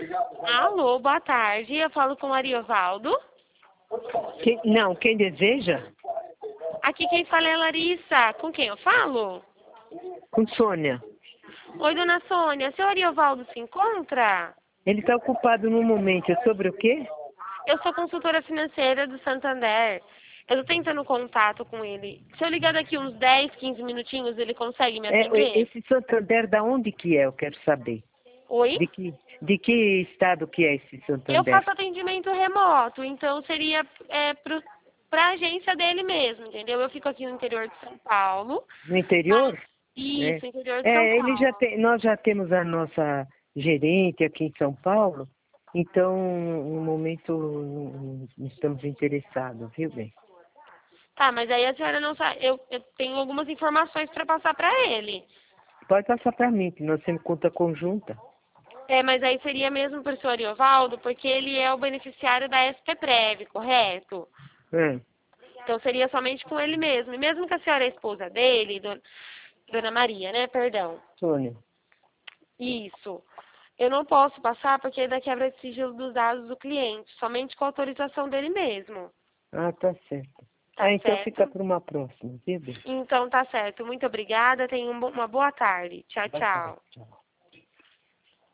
Alô, boa tarde. Eu falo com o Ariovaldo. Quem deseja? Aqui quem fala é a Larissa. Com quem eu falo? Com Sônia. Oi, dona Sônia. Seu Ariovaldo se encontra? Ele está ocupado no momento. É sobre o quê? Eu sou consultora financeira do Santander. Eu tô tentando contato com ele. Se eu ligar daqui uns 10, 15 minutinhos, ele consegue me atender? Esse Santander, da onde que é? Eu quero saber. Oi? De que estado que é esse Eu Santander? faço atendimento remoto, então seria pra agência dele mesmo, entendeu? Eu fico aqui no interior de São Paulo. No interior? Isso, interior de São Ele Paulo. nós já temos a nossa gerente aqui em São Paulo, então, no momento, não estamos interessados, viu, bem? Tá, mas aí a senhora não sabe. Eu tenho algumas informações para passar para ele. Pode passar para mim, que nós temos conta conjunta. Mas aí seria mesmo para o senhor Ariovaldo, porque ele é o beneficiário da SPPrev, correto? É. Então seria somente com ele mesmo. E mesmo que a senhora é esposa dele, Dona Maria, né? Perdão. Sônia. Isso. Eu não posso passar porque ainda quebra de sigilo dos dados do cliente, somente com a autorização dele mesmo. Ah, tá certo. Tá Então certo? fica para uma próxima, viu, bem? Então tá certo. Muito obrigada. Tenha uma boa tarde. Tchau, Boa tarde, tchau. tchau.